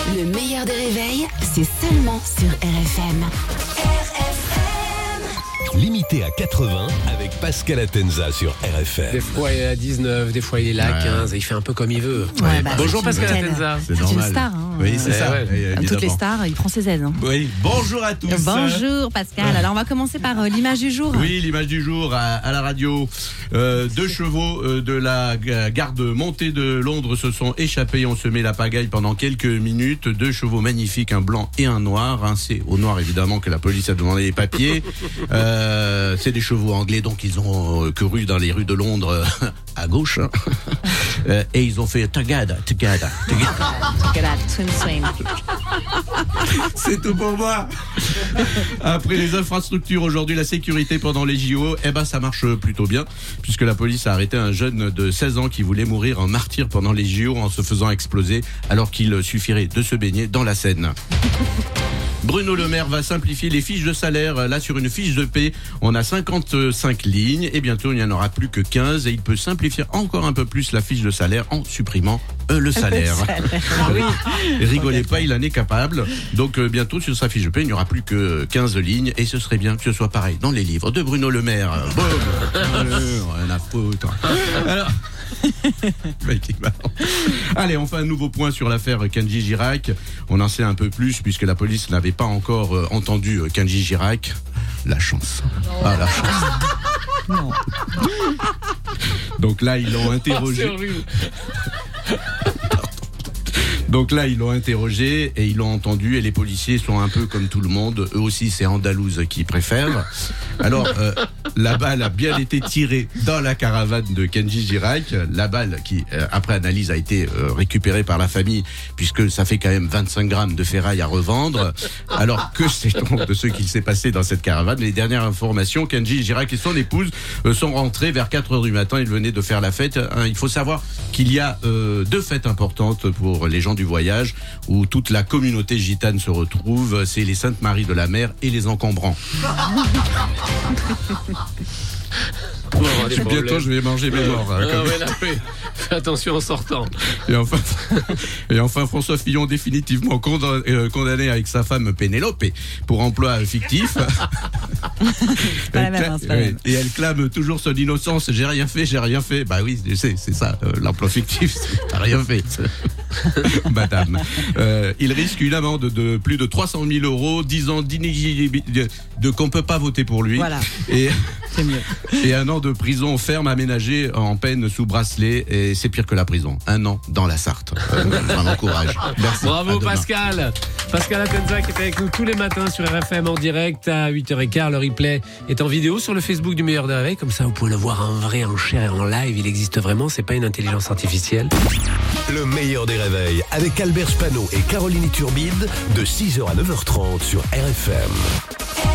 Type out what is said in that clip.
Le meilleur des réveils, c'est seulement sur RFM. Limité à 80 avec Pascal Atenza sur RFM. Des fois il est à 19, des fois il est là à 15, il fait un peu comme il veut. Ouais, Bonjour Pascal Atenza. C'est une star. Hein. Oui, c'est ça. Comme toutes les stars, il prend ses aises. Hein. Oui, bonjour à tous. Bonjour Pascal. Alors on va commencer par l'image du jour. Oui, l'image du jour à la radio. 2 chevaux de la garde montée de Londres se sont échappés, ont semé la pagaille pendant quelques minutes. 2 chevaux magnifiques, un blanc et un noir. Hein, c'est au noir évidemment que la police a demandé les papiers. C'est des chevaux anglais, donc ils ont couru dans les rues de Londres à gauche. Et ils ont fait tagada. Swim, swim. C'est tout pour moi. Après les infrastructures, aujourd'hui la sécurité pendant les JO, ça marche plutôt bien, puisque la police a arrêté un jeune de 16 ans qui voulait mourir en martyr pendant les JO en se faisant exploser, alors qu'il suffirait de se baigner dans la Seine. Bruno Le Maire va simplifier les fiches de salaire. Là, sur une fiche de paie, on a 55 lignes et bientôt, il n'y en aura plus que 15 et il peut simplifier encore un peu plus la fiche de salaire en supprimant le salaire. Oui. Rigolez pas, il en est capable. Donc, bientôt, sur sa fiche de paie, il n'y aura plus que 15 lignes et ce serait bien que ce soit pareil dans les livres de Bruno Le Maire. Boum. Rien à foutre. Alors... Allez, on fait un nouveau point sur l'affaire Kenji Girac. On en sait un peu plus puisque la police n'avait pas encore entendu Kenji Girac. La chance. Ah, la chance. Non. Donc là, ils l'ont interrogé. Donc là, ils l'ont interrogé et ils l'ont entendu et les policiers sont un peu comme tout le monde. Eux aussi, c'est Andalouse qui préfèrent. Alors, la balle a bien été tirée dans la caravane de Kenji Girac. La balle qui, après analyse, a été récupérée par la famille puisque ça fait quand même 25 grammes de ferraille à revendre. Alors, que sait-on de ce qu'il s'est passé dans cette caravane? Les dernières informations, Kenji Girac et son épouse sont rentrés vers 4h du matin. Ils venaient de faire la fête. Il faut savoir qu'il y a 2 fêtes importantes pour les gens du voyage où toute la communauté gitane se retrouve, c'est les Saintes Maries de la Mer et les Encombrants. Bientôt je vais manger mes morts. Fais attention en sortant. Et enfin François Fillon définitivement condamné avec sa femme Pénélope pour emploi fictif. Et elle clame toujours son innocence. J'ai rien fait. Bah oui, je sais, c'est ça, l'emploi fictif. T'as rien fait. Madame. Il risque une amende de plus de 300 000 €, 10 ans d'inéligibilité, qu'on peut pas voter pour lui. Voilà. C'est mieux. Et 1 an de prison ferme aménagée en peine sous bracelet. Et c'est pire que la prison. 1 an dans la Sarthe. Vraiment courage. Merci. Bravo Pascal. Pascal Atenza qui est avec nous tous les matins sur RFM en direct à 8h15. Le replay est en vidéo sur le Facebook du Meilleur des Réveils. Comme ça, vous pouvez le voir en vrai, en chair et en live. Il existe vraiment. C'est pas une intelligence artificielle. Le meilleur des réveils avec Albert Spano et Caroline Turbide de 6h à 9h30 sur RFM.